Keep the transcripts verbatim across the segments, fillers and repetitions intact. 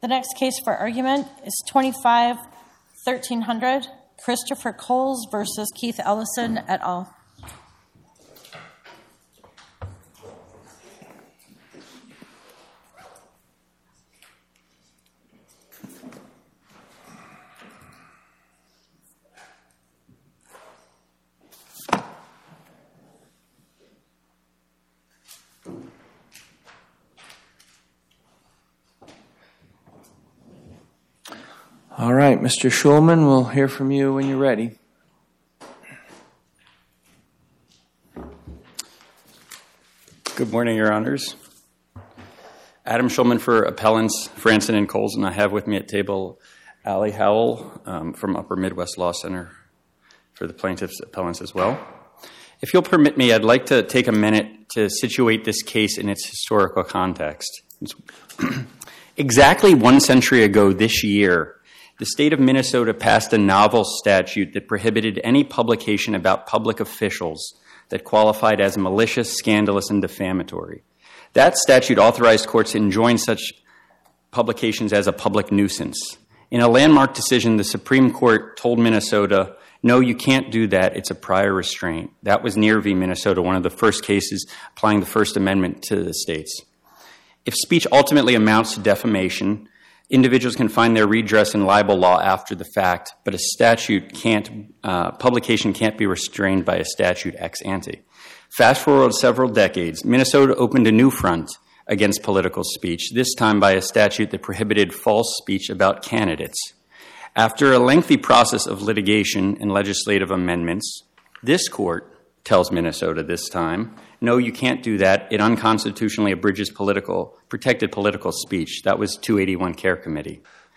The next case for argument is twenty-five thirteen hundred, Christopher Coles versus Keith Ellison et al. All right, Mister Schulman, we'll hear from you when you're ready. Good morning, Your Honors. Adam Schulman for Appellants Franson and Coles, and I have with me at table Allie Howell um, from Upper Midwest Law Center for the plaintiffs' appellants as well. If you'll permit me, I'd like to take a minute to situate this case in its historical context. Exactly one century ago this year, the state of Minnesota passed a novel statute that prohibited any publication about public officials that qualified as malicious, scandalous, and defamatory. That statute authorized courts to enjoin such publications as a public nuisance. In a landmark decision, the Supreme Court told Minnesota, no, you can't do that. It's a prior restraint. That was Neer v. Minnesota, one of the first cases applying the First Amendment to the states. If speech ultimately amounts to defamation, individuals can find their redress in libel law after the fact, but a statute can't, uh, publication can't be restrained by a statute ex ante. Fast forward several decades, Minnesota opened a new front against political speech, this time by a statute that prohibited false speech about candidates. After a lengthy process of litigation and legislative amendments, this court tells Minnesota this time, no, you can't do that. It unconstitutionally abridges political, protected political speech. That was two eighty-one Care Committee.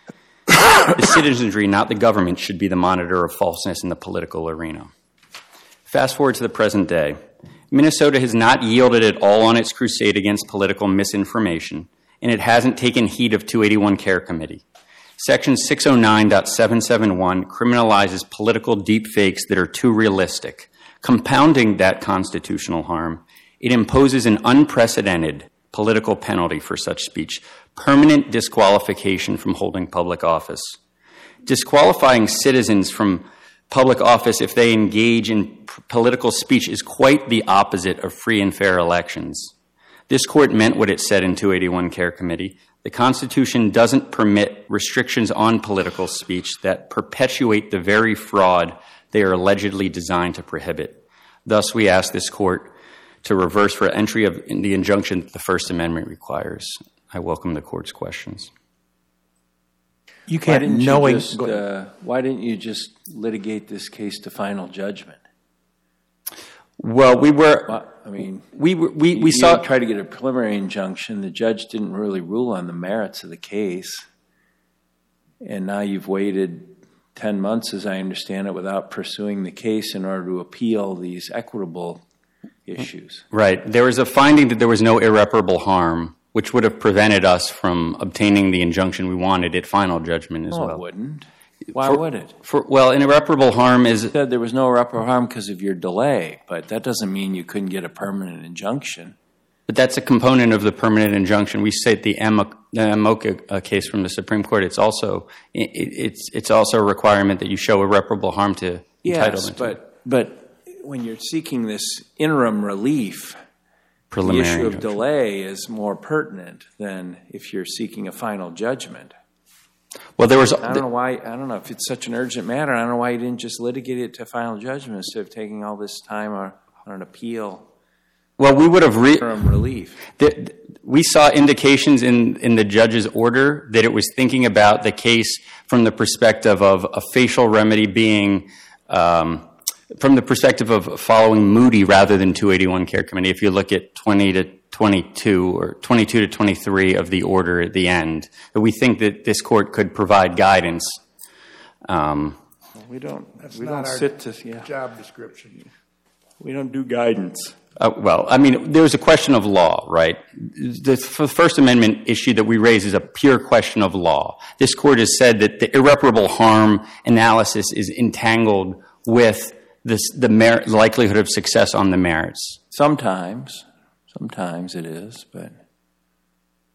The citizenry, not the government, should be the monitor of falseness in the political arena. Fast forward to the present day. Minnesota has not yielded at all on its crusade against political misinformation, and it hasn't taken heed of two eighty-one Care Committee. Section six oh nine point seven seven one criminalizes political deepfakes that are too realistic. Compounding that constitutional harm, it imposes an unprecedented political penalty for such speech, permanent disqualification from holding public office. Disqualifying citizens from public office if they engage in p- political speech is quite the opposite of free and fair elections. This court meant what it said in two eighty-one Care Committee. The Constitution doesn't permit restrictions on political speech that perpetuate the very fraud they are allegedly designed to prohibit. Thus, we ask this court to reverse for entry of the injunction that the First Amendment requires. I welcome the court's questions. You can't why didn't knowing. You just, uh, why didn't you just litigate this case to final judgment? Well, we were. Well, I mean, we were, we we you saw try to get a preliminary injunction. The judge didn't really rule on the merits of the case, and now you've waited ten months, as I understand it, without pursuing the case in order to appeal these equitable issues. Right. There was a finding that there was no irreparable harm, which would have prevented us from obtaining the injunction we wanted at final judgment as no, well. No, it wouldn't. Why for, would it? For, well, an irreparable harm is... You said there was no irreparable harm because of your delay, but that doesn't mean you couldn't get a permanent injunction. But that's a component of the permanent injunction. We cite the Amoka case from the Supreme Court. It's also it, it's it's also a requirement that you show irreparable harm to yes, entitlement. Yes, but but when you're seeking this interim relief, preliminary the issue of injunction. delay is more pertinent than if you're seeking a final judgment. Well, there was. I don't know why. I don't know if it's such an urgent matter. I don't know why you didn't just litigate it to final judgment instead of taking all this time on, on an appeal. Well, we would have re- interim relief. The, we saw indications in, in the judge's order that it was thinking about the case from the perspective of a facial remedy being, um, from the perspective of following Moody rather than two eighty-one Care Committee. If you look at twenty to twenty-two or twenty-two to twenty-three of the order at the end, that we think that this court could provide guidance. Um, well, we don't. That's we not don't our sit to yeah. job description. We don't do guidance. Uh, well, I mean, there's a question of law, right? The First Amendment issue that we raise is a pure question of law. This court has said that the irreparable harm analysis is entangled with this, the mer- likelihood of success on the merits. Sometimes. Sometimes it is, but...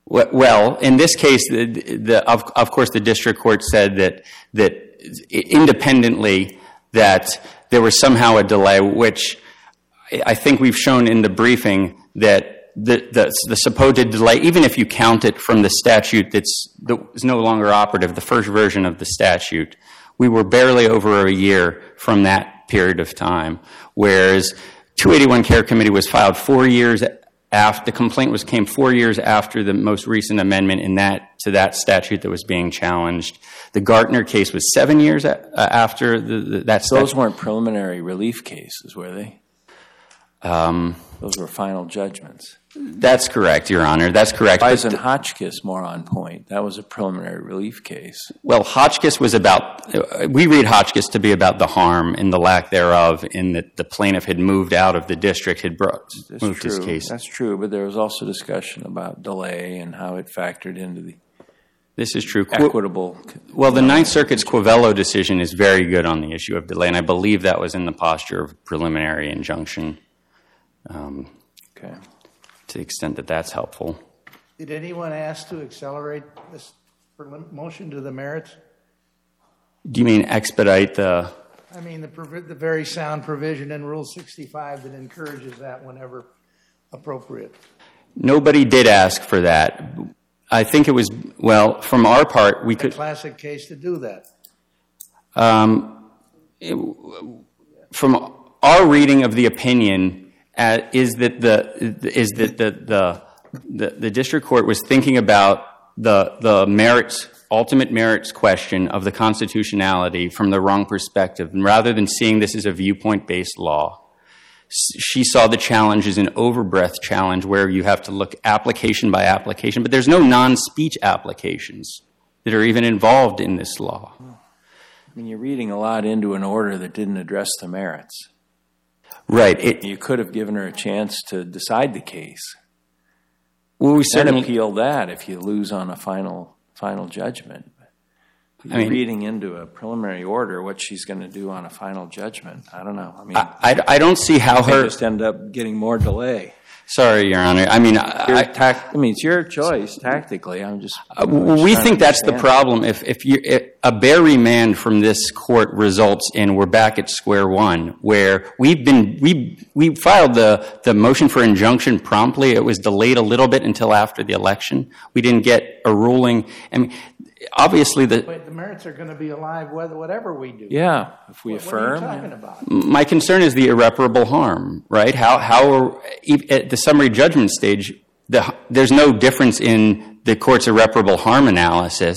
Well, in this case, the, the, of, of course, the district court said that that independently that there was somehow a delay, which I think we've shown in the briefing that the, the, the supposed delay, even if you count it from the statute that's that is no longer operative, the first version of the statute, we were barely over a year from that period of time, whereas two eighty-one Care Committee was filed four years after, the complaint was came four years after the most recent amendment in that to that statute that was being challenged. The Gartner case was seven years a, uh, after the, the, that statute. Those weren't preliminary relief cases, were they? Um, Those were final judgments. That's correct, Your Honor. That's correct. Why isn't Hotchkiss more on point? That was a preliminary relief case. Well, Hotchkiss was about, uh, we read Hotchkiss to be about the harm and the lack thereof in that the plaintiff had moved out of the district, had brought, That's moved true. his case. That's true, but there was also discussion about delay and how it factored into the This is true. equitable. Well, the Ninth Circuit's Quavello decision is very good on the issue of delay, and I believe that was in the posture of preliminary injunction. Um, Okay. to the extent that that's helpful. Did anyone ask to accelerate this motion to the merits? Do you mean expedite the... I mean, the, provi- the very sound provision in Rule sixty-five that encourages that whenever appropriate. Nobody did ask for that. I think it was, well, from our part, we could... A classic case to do that. Um, it, from our reading of the opinion... Uh, is that the is that the, the the the district court was thinking about the the merits, ultimate merits question of the constitutionality from the wrong perspective, and rather than seeing this as a viewpoint-based law, she saw the challenge as an overbreadth challenge where you have to look application by application, but there's no non-speech applications that are even involved in this law. I mean, you're reading a lot into an order that didn't address the merits. Right. It, you could have given her a chance to decide the case. Well, we and certainly appeal that if you lose on a final final judgment. You're I mean, reading into a preliminary order what she's going to do on a final judgment. I don't know. I mean, I, I, I don't see how her just end up getting more delay. Sorry, Your Honor. I mean, I, tact, I mean, it's your choice tactically. I'm just. Uh, we think that's the problem. If if, you, if a bare remand from this court results in we're back at square one, where we've been we we filed the the motion for injunction promptly. It was delayed a little bit until after the election. We didn't get a ruling. I mean, obviously the. Wait, the merits are going to be alive whether whatever we do. Yeah, if we what, affirm. What are you talking about? My concern is the irreparable harm. Right? How how are, at the summary judgment stage, the, there's no difference in the court's irreparable harm analysis.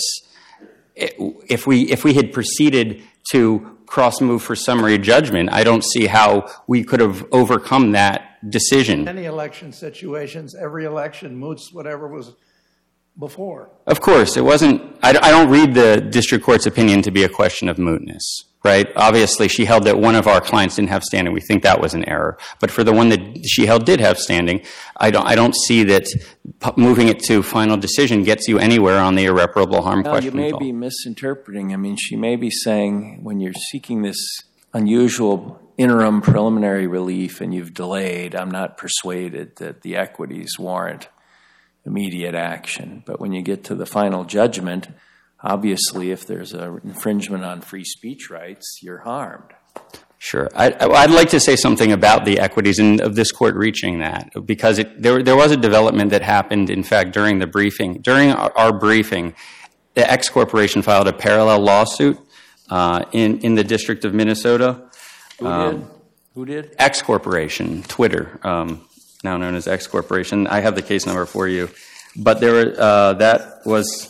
If we if we had proceeded to cross move for summary judgment, I don't see how we could have overcome that decision. In any election situations, every election moots whatever was before. Of course, it wasn't. I, I don't read the district court's opinion to be a question of mootness. Right? Obviously, she held that one of our clients didn't have standing. We think that was an error. But for the one that she held did have standing, I don't, I don't see that moving it to final decision gets you anywhere on the irreparable harm well, question. You may be misinterpreting. I mean, she may be saying when you're seeking this unusual interim preliminary relief and you've delayed, I'm not persuaded that the equities warrant immediate action. But when you get to the final judgment, obviously, if there's an infringement on free speech rights, you're harmed. Sure. I, I'd like to say something about the equities and of this court reaching that, because it, there, there was a development that happened, in fact, during the briefing. During our, our briefing, the X Corporation filed a parallel lawsuit uh, in, in the District of Minnesota. Who um, did? Who did? X Corporation, Twitter, um, now known as X Corporation. I have the case number for you. But there, uh, that was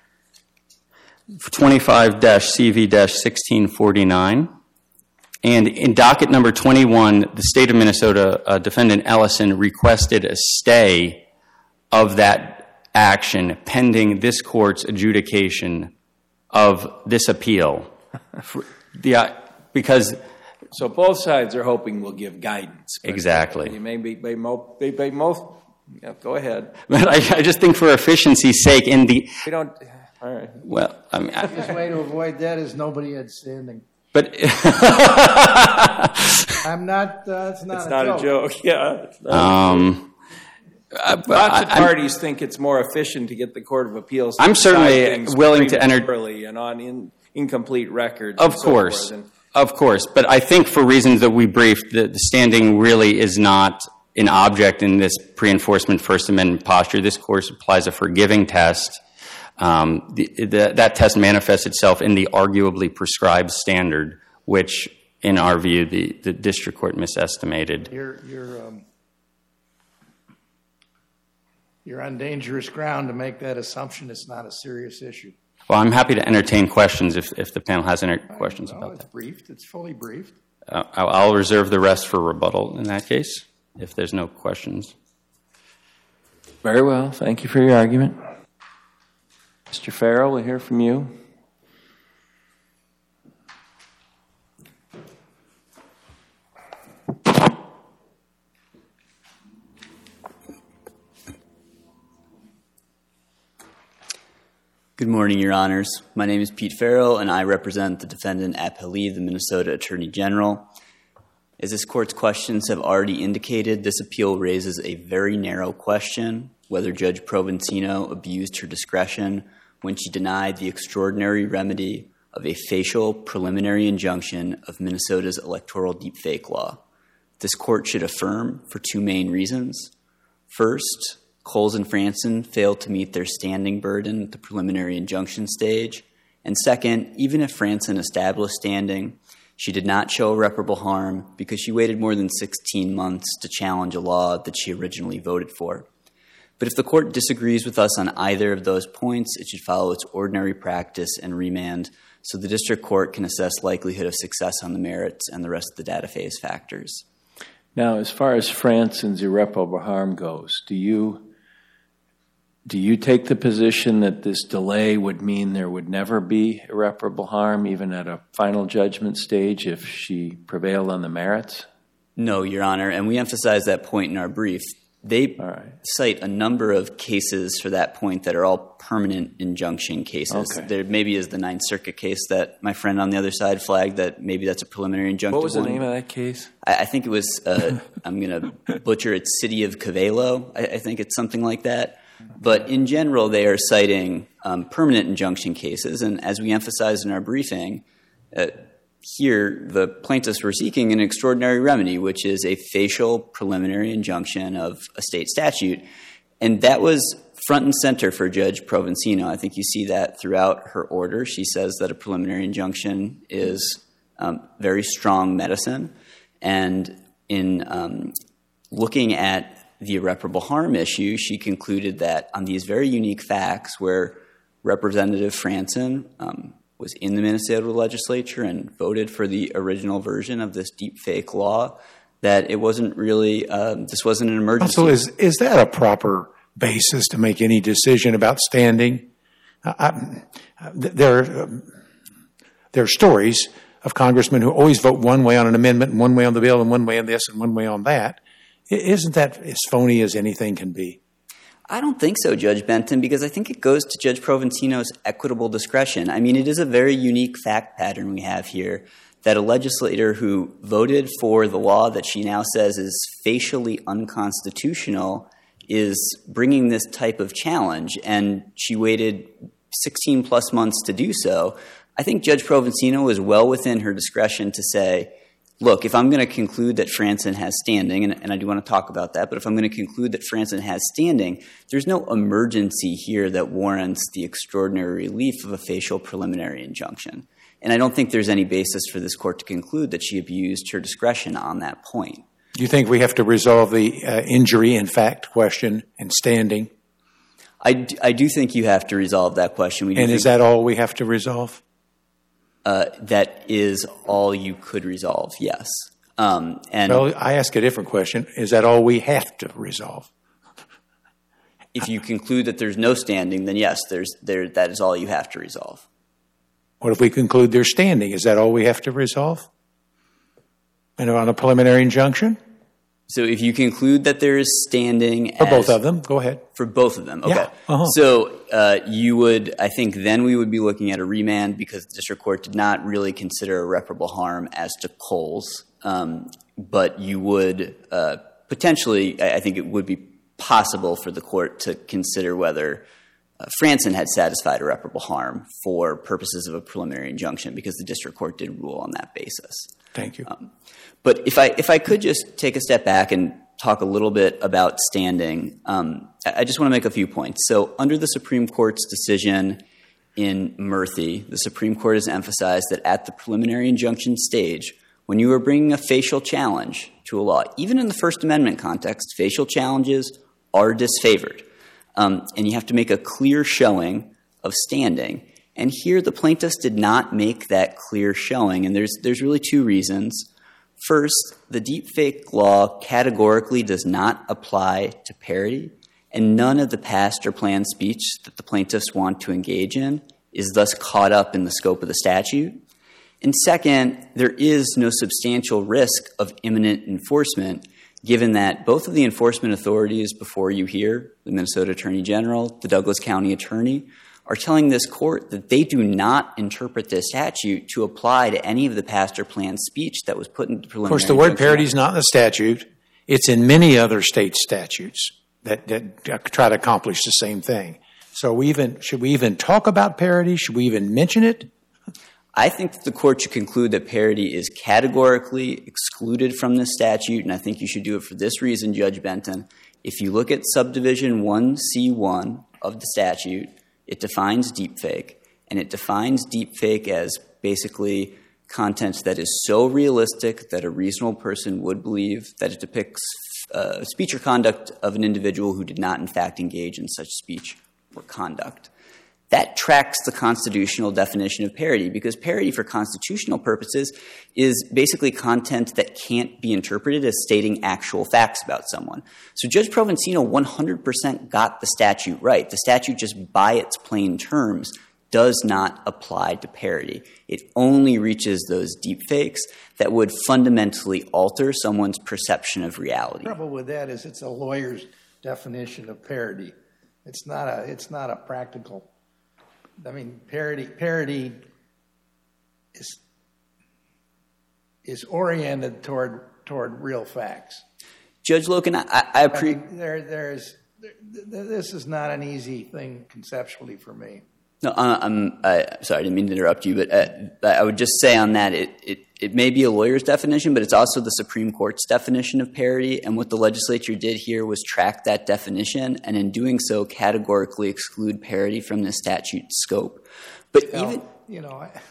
twenty-five C V sixteen forty-nine. And in docket number twenty-one, the state of Minnesota uh, defendant Ellison requested a stay of that action pending this court's adjudication of this appeal. For the, uh, because... So both sides are hoping we'll give guidance. Exactly. You may be, may mo- may be most... Yeah, go ahead. But I, I just think for efficiency's sake in the... We don't... All right. Well, I mean... I, the easiest way to avoid that is nobody had standing. But... I'm not... Uh, it's not it's a not joke. a joke. Yeah. Um... Uh, Lots of I, parties think it's more efficient to get the Court of Appeals. To I'm certainly decide things willing to enter early and on in, incomplete records. Of and course, so forth. of course. But I think for reasons that we briefed, the, the standing really is not an object in this pre-enforcement First Amendment posture. This course applies a forgiving test. Um, the, the, that test manifests itself in the arguably prescribed standard, which, in our view, the, the district court misestimated. You're, you're, um, you're on dangerous ground to make that assumption. It's not a serious issue. Well, I'm happy to entertain questions if, if the panel has any questions well, about it's that. briefed. It's fully briefed. Uh, I'll, I'll reserve the rest for rebuttal in that case, if there's no questions. Very well. Thank you for your argument. Mister Farrell, we'll hear from you. Good morning, Your Honors. My name is Pete Farrell, and I represent the defendant appellee, the Minnesota Attorney General. As this court's questions have already indicated, this appeal raises a very narrow question, whether Judge Provenzino abused her discretion when she denied the extraordinary remedy of a facial preliminary injunction of Minnesota's electoral deepfake law. This court should affirm for two main reasons. First, Coles and Franson failed to meet their standing burden at the preliminary injunction stage. And second, even if Franson established standing, she did not show irreparable harm because she waited more than sixteen months to challenge a law that she originally voted for. But if the court disagrees with us on either of those points, it should follow its ordinary practice and remand so the district court can assess likelihood of success on the merits and the rest of the data phase factors. Now, as far as Franson's irreparable harm goes, do you do you take the position that this delay would mean there would never be irreparable harm, even at a final judgment stage, if she prevailed on the merits? No, Your Honor, and we emphasize that point in our brief. They right. cite a number of cases for that point that are all permanent injunction cases. Okay. There maybe is the Ninth Circuit case that my friend on the other side flagged that maybe that's a preliminary injunction. What was the one. name of that case? I, I think it was, uh, I'm going to butcher it, City of Cavallo. I, I think it's something like that. But in general, they are citing um, permanent injunction cases. And as we emphasized in our briefing, uh, here, the plaintiffs were seeking an extraordinary remedy, which is a facial preliminary injunction of a state statute. And that was front and center for Judge Provenzino. I think you see that throughout her order. She says that a preliminary injunction is um, very strong medicine. And in um, looking at the irreparable harm issue, she concluded that on these very unique facts where Representative Franson um, was in the Minnesota legislature and voted for the original version of this deepfake law, that it wasn't really, um, this wasn't an emergency. So is, is that a proper basis to make any decision about standing? I, I, there, um, there are stories of congressmen who always vote one way on an amendment and one way on the bill and one way on this and one way on that. Isn't that as phony as anything can be? I don't think so, Judge Benton, because I think it goes to Judge Provenzino's equitable discretion. I mean, it is a very unique fact pattern we have here that a legislator who voted for the law that she now says is facially unconstitutional is bringing this type of challenge, and she waited sixteen plus months to do so. I think Judge Provenzino is well within her discretion to say, look, if I'm going to conclude that Franson has standing, and, and I do want to talk about that, but if I'm going to conclude that Franson has standing, there's no emergency here that warrants the extraordinary relief of a facial preliminary injunction. And I don't think there's any basis for this court to conclude that she abused her discretion on that point. Do you think we have to resolve the uh, injury in fact question and standing? I, d- I do think you have to resolve that question. We do and is that all we have to resolve? Uh, that is all you could resolve, yes. Um, and well, I ask a different question. Is that all we have to resolve? If you conclude that there's no standing, then yes, there's there. That is all you have to resolve. What if we conclude there's standing? Is that all we have to resolve? And on a preliminary injunction? So if you conclude that there is standing for as, both of them, go ahead. For both of them, okay. Yeah. Uh-huh. So uh, you would, I think, then we would be looking at a remand because the district court did not really consider irreparable harm as to Coles, um, but you would uh, potentially, I think it would be possible for the court to consider whether uh, Franson had satisfied irreparable harm for purposes of a preliminary injunction, because the district court did rule on that basis. Thank you. Um, but if I if I could just take a step back and talk a little bit about standing, um, I, I just want to make a few points. So under the Supreme Court's decision in Murphy, the Supreme Court has emphasized that at the preliminary injunction stage, when you are bringing a facial challenge to a law, even in the First Amendment context, facial challenges are disfavored. Um, and you have to make a clear showing of standing. And here the plaintiffs did not make that clear showing, and there's there's really two reasons. First, the deepfake law categorically does not apply to parody, and none of the past or planned speech that the plaintiffs want to engage in is thus caught up in the scope of the statute. And second, there is no substantial risk of imminent enforcement, given that both of the enforcement authorities before you here, the Minnesota Attorney General, the Douglas County Attorney, are telling this court that they do not interpret this statute to apply to any of the past or planned speech that was put into preliminary. Of course, the word parody is not in the statute. It's in many other state statutes that, that try to accomplish the same thing. So we even should we even talk about parody? Should we even mention it? I think that the court should conclude that parody is categorically excluded from this statute, and I think you should do it for this reason, Judge Benton. If you look at subdivision one C one of the statute, it defines deepfake, and it defines deepfake as basically content that is so realistic that a reasonable person would believe that it depicts uh, speech or conduct of an individual who did not in fact engage in such speech or conduct. That tracks the constitutional definition of parody, because parody for constitutional purposes is basically content that can't be interpreted as stating actual facts about someone. So Judge Provenzino one hundred percent got the statute right. The statute, just by its plain terms, does not apply to parody. It only reaches those deepfakes that would fundamentally alter someone's perception of reality. The trouble with that is it's a lawyer's definition of parody. It's not a, it's not a practical... I mean, parody parody is is oriented toward toward real facts. Judge Loken, I, I appreciate. I mean, there, there's there, this is not an easy thing conceptually for me. No, I'm I, sorry, I didn't mean to interrupt you, but uh, I would just say on that, it, it it may be a lawyer's definition, but it's also the Supreme Court's definition of parody. And what the legislature did here was track that definition, and in doing so, categorically exclude parody from the statute's scope. But Now, even you know, I,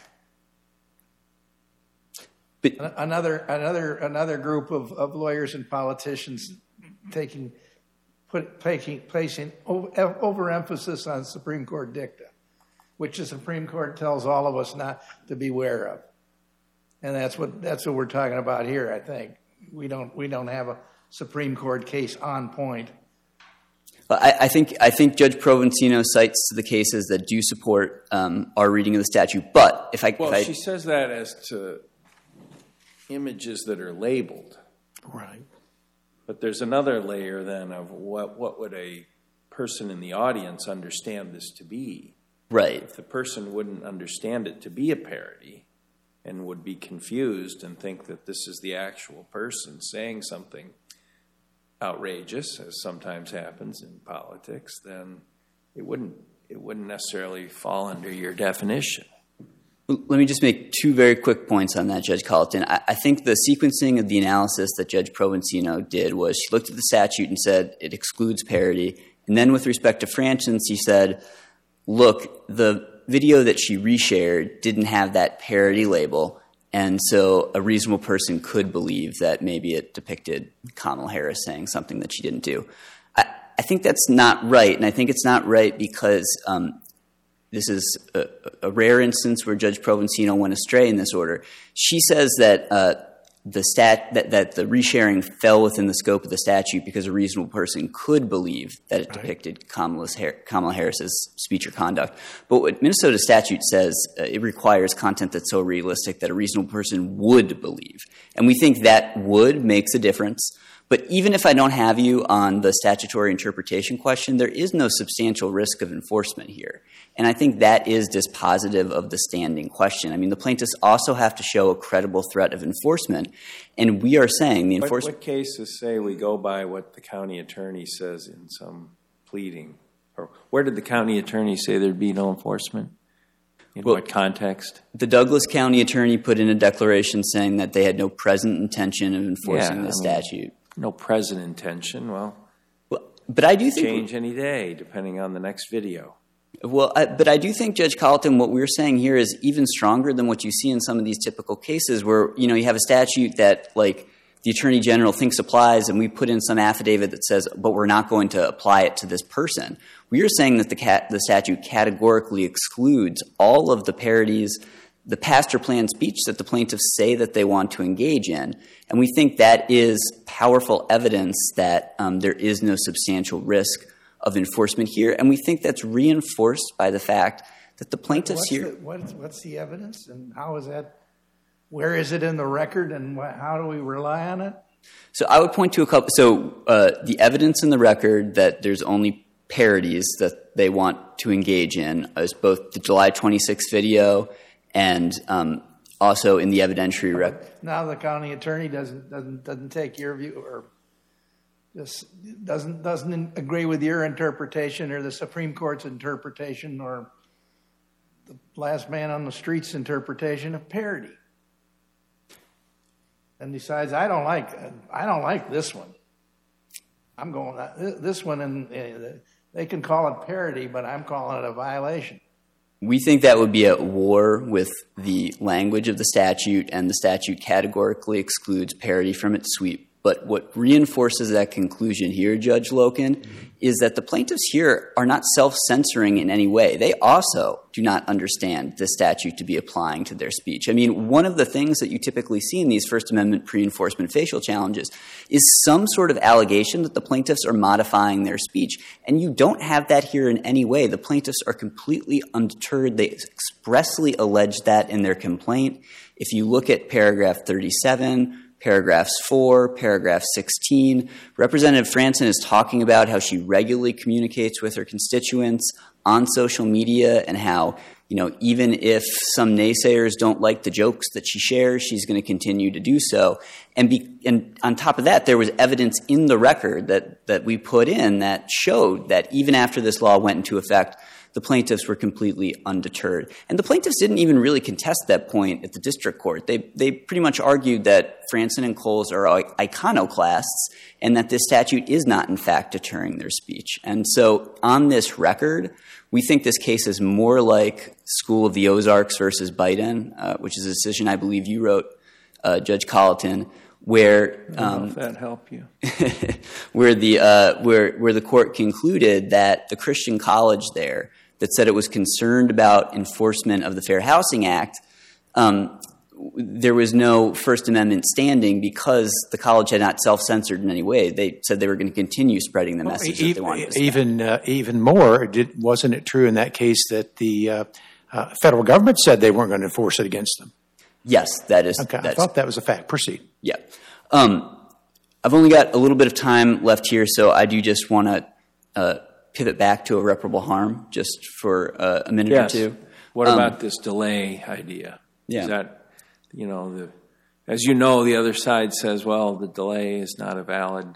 but, another another another group of, of lawyers and politicians taking put placing placing over, overemphasis on Supreme Court dicta, which the Supreme Court tells all of us not to beware of. And that's what that's what we're talking about here, I think. We don't we don't have a Supreme Court case on point. Well, I, I think I think Judge Provenzino cites the cases that do support um, our reading of the statute. But if I well, if I, she says that as to images that are labeled, Right. but there's another layer then of what what would a person in the audience understand this to be? right. If the person wouldn't understand it to be a parody and would be confused and think that this is the actual person saying something outrageous, as sometimes happens in politics, then it wouldn't it wouldn't necessarily fall under your definition. Let me just make two very quick points on that, Judge Colleton. I, I think the sequencing of the analysis that Judge Provenzino did was she looked at the statute and said it excludes parody. And then with respect to Franson, she said, look, the video that she reshared didn't have that parody label, and so a reasonable person could believe that maybe it depicted Kamala Harris saying something that she didn't do. I, I think that's not right, and I think it's not right because um, this is a, a rare instance where Judge Provenzino went astray in this order. She says that uh, the stat that, that the resharing fell within the scope of the statute because a reasonable person could believe that it Right. depicted Kamala's Kamala Harris's speech or conduct. But what Minnesota statute says, uh, it requires content that's so realistic that a reasonable person would believe. And we think that would makes a difference. But even if I don't have you on the statutory interpretation question, there is no substantial risk of enforcement here. And I think that is dispositive of the standing question. I mean, the plaintiffs also have to show a credible threat of enforcement. And we are saying the enforcement... What, what cases say we go by what the county attorney says in some pleading? Or where did the county attorney say there'd be no enforcement? In well, what context? The Douglas County attorney put in a declaration saying that they had no present intention of enforcing yeah, the I mean, statute. No present intention. Well, well but I do think change any day depending on the next video. Well, I, but I do think, Judge Colleton, what we're saying here is even stronger than what you see in some of these typical cases where, you know, you have a statute that, like, the Attorney General thinks applies, and we put in some affidavit that says, but we're not going to apply it to this person. We are saying that the, cat, the statute categorically excludes all of the parodies, the pastor plan speech that the plaintiffs say that they want to engage in. And we think that is powerful evidence that um, there is no substantial risk of enforcement here. And we think that's reinforced by the fact that the plaintiffs what's here... The, what's, what's the evidence, and how is that... Where is it in the record, and how do we rely on it? So I would point to a couple. So uh, the evidence in the record that there's only parodies that they want to engage in is both the July twenty-sixth video and um, also in the evidentiary record. Now the county attorney doesn't doesn't doesn't take your view, or just doesn't doesn't agree with your interpretation, or the Supreme Court's interpretation, or the last man on the street's interpretation of parody. And decides, I don't like, I don't like this one. I'm going this one, and they can call it parody, but I'm calling it a violation. We think that would be at war with the language of the statute, and the statute categorically excludes parody from its sweep. But what reinforces that conclusion here, Judge Loken, mm-hmm. is that the plaintiffs here are not self-censoring in any way. They also do not understand the statute to be applying to their speech. I mean, one of the things that you typically see in these First Amendment pre-enforcement facial challenges is some sort of allegation that the plaintiffs are modifying their speech. And you don't have that here in any way. The plaintiffs are completely undeterred. They expressly allege that in their complaint. If you look at paragraph thirty-seven, paragraphs four, paragraph sixteen, Representative Franson is talking about how she regularly communicates with her constituents on social media, and how, you know, even if some naysayers don't like the jokes that she shares, she's going to continue to do so. And, be, and on top of that, there was evidence in the record that, that we put in that showed that even after this law went into effect, the plaintiffs were completely undeterred. And the plaintiffs didn't even really contest that point at the district court. They they pretty much argued that Franson and Coles are iconoclasts and that this statute is not, in fact, deterring their speech. And so on this record, we think this case is more like School of the Ozarks versus Biden, uh, which is a decision I believe you wrote, uh, Judge Colleton, where I don't know if that help you. where the uh, where where the court concluded that the Christian college there that said it was concerned about enforcement of the Fair Housing Act, um, there was no First Amendment standing because the college had not self-censored in any way. They said they were going to continue spreading the message well, that they wanted to even uh, even more, did, wasn't it true in that case that the uh, uh, federal government said they weren't going to enforce it against them? Yes, that is. Okay, that I is, thought that was a fact. Proceed. Yeah. Um, I've only got a little bit of time left here, so I do just want to uh, pivot back to irreparable harm just for uh, a minute yes. or two. What um, about this delay idea? Yeah. Is that, you know, the, as you know, the other side says, well, the delay is not a valid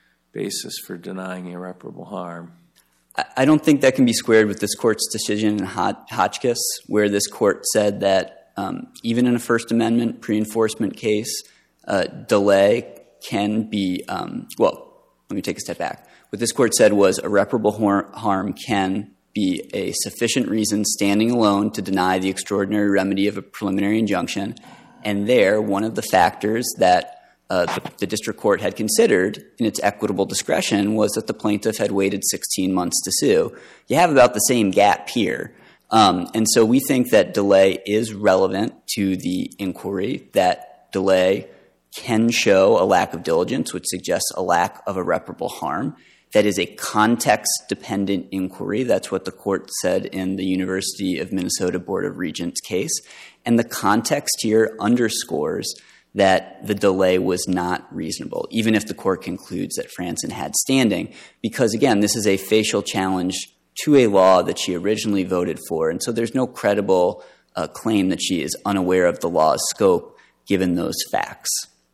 basis for denying irreparable harm. I, I don't think that can be squared with this court's decision in Hot- Hotchkiss, where this court said that um, even in a First Amendment pre-enforcement case, uh, delay can be, um, well, let me take a step back. What this court said was irreparable harm can be a sufficient reason standing alone to deny the extraordinary remedy of a preliminary injunction. And there, one of the factors that uh, the, the district court had considered in its equitable discretion was that the plaintiff had waited sixteen months to sue. You have about the same gap here. Um, and so we think that delay is relevant to the inquiry, that delay can show a lack of diligence, which suggests a lack of irreparable harm. That is a context-dependent inquiry. That's what the court said in the University of Minnesota Board of Regents case. And the context here underscores that the delay was not reasonable, even if the court concludes that Franson had standing, because, again, this is a facial challenge to a law that she originally voted for, and so there's no credible uh, claim that she is unaware of the law's scope given those facts.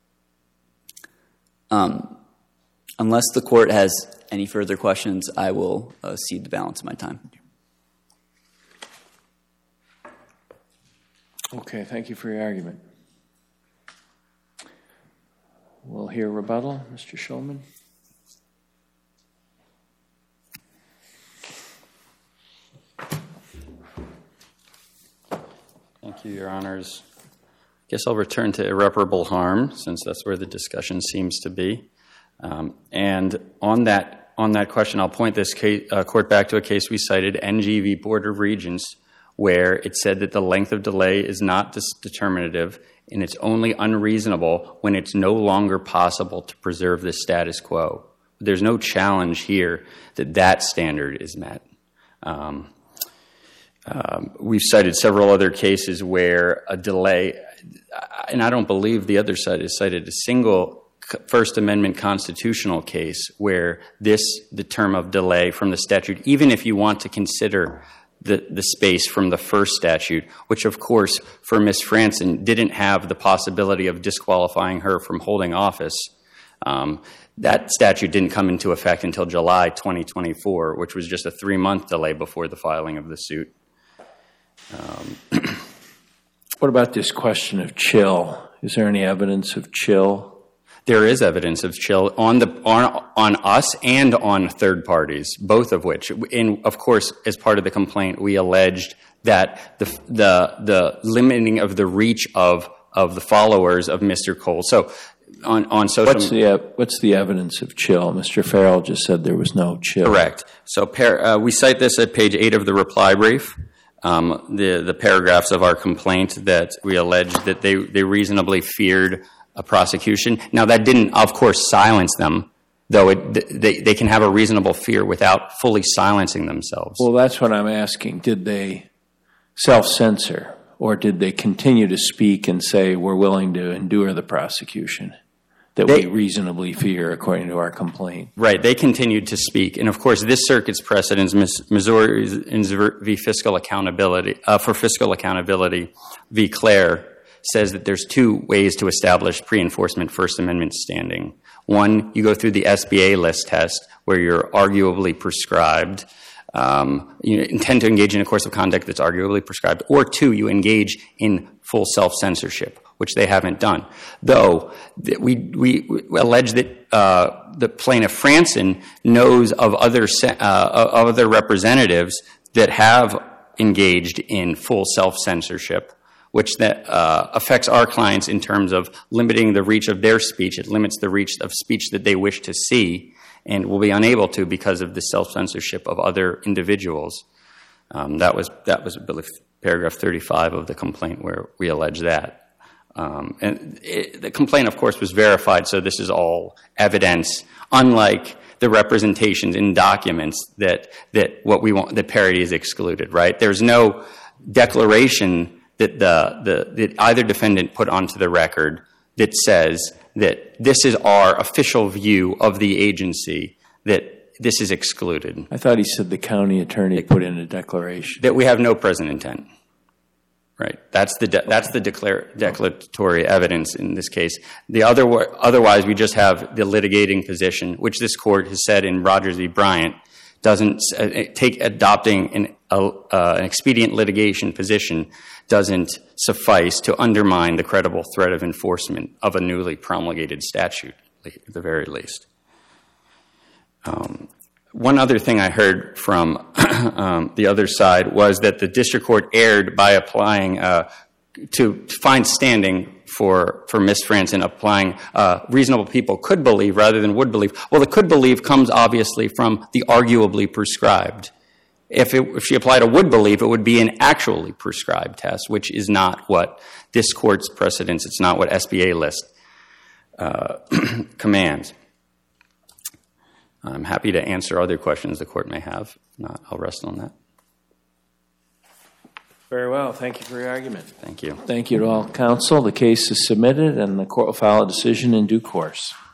Um, unless the court has any further questions, I will uh, cede the balance of my time. Okay, thank you for your argument. We'll hear rebuttal. Mister Shulman. Thank you, Your Honors. I guess I'll return to irreparable harm, since that's where the discussion seems to be. Um, and on that on that question, I'll point this case, uh, court back to a case we cited, N G V Board of Regents, where it said that the length of delay is not dis- determinative, and it's only unreasonable when it's no longer possible to preserve the status quo. There's no challenge here that that standard is met. Um, um, we've cited several other cases where a delay, and I don't believe the other side has cited a single First Amendment constitutional case where this, the term of delay from the statute, even if you want to consider the, the space from the first statute, which of course for Miz Franson didn't have the possibility of disqualifying her from holding office, um, that statute didn't come into effect until July twenty twenty-four, which was just a three-month delay before the filing of the suit. Um, what about this question of chill? Is there any evidence of chill? There is evidence of chill on the on on us and on third parties, both of which, and of course, as part of the complaint, we alleged that the the the limiting of the reach of of the followers of Mister Cole. So, on on social, what's the uh, what's the evidence of chill? Mister Farrell just said there was no chill. Correct. So, par, uh, we cite this at page eight of the reply brief. Um, the the paragraphs of our complaint that we alleged that they they reasonably feared a prosecution. Now, that didn't, of course, silence them, though it, they, they can have a reasonable fear without fully silencing themselves. Well, that's what I'm asking. Did they self-censor, or did they continue to speak and say, we're willing to endure the prosecution that they, we reasonably fear, according to our complaint? Right. They continued to speak. And, of course, this circuit's precedents, Missouri v. Fiscal Accountability, uh, for Fiscal Accountability v. Clare, says that there's two ways to establish pre-enforcement First Amendment standing. One, you go through the S B A list test, where you're arguably prescribed, um, you intend to engage in a course of conduct that's arguably prescribed. Or two, you engage in full self-censorship, which they haven't done. Though we we, we allege that uh, the plaintiff Franson knows of other uh, of other representatives that have engaged in full self-censorship, which that uh, affects our clients in terms of limiting the reach of their speech. It limits the reach of speech that they wish to see and will be unable to because of the self-censorship of other individuals. Um, that was, that was I believe, paragraph thirty-five of the complaint where we allege that. Um, and it, the complaint, of course, was verified, so this is all evidence, unlike the representations in documents that, that what we want, that parody is excluded, right? There's no declaration that the, the that either defendant put onto the record that says that this is our official view of the agency, that this is excluded. I thought he said the county attorney put in a declaration. That we have no present intent. Right. That's the de- that's the declar- declaratory evidence in this case. The other otherwise we just have the litigating position, which this court has said in Rogers v. Bryant doesn't uh, take adopting an, uh, an expedient litigation position doesn't suffice to undermine the credible threat of enforcement of a newly promulgated statute, at the very least. Um, one other thing I heard from um, the other side was that the district court erred by applying uh, to, to find standing for for Miz Franson, applying uh, reasonable people could believe rather than would believe. Well, the could believe comes obviously from the arguably prescribed. If, it, if she applied a would believe, it would be an actually prescribed test, which is not what this court's precedents, it's not what S B A list uh, commands. I'm happy to answer other questions the court may have. If not, I'll rest on that. Very well. Thank you for your argument. Thank you. Thank you to all counsel. The case is submitted, and the court will file a decision in due course.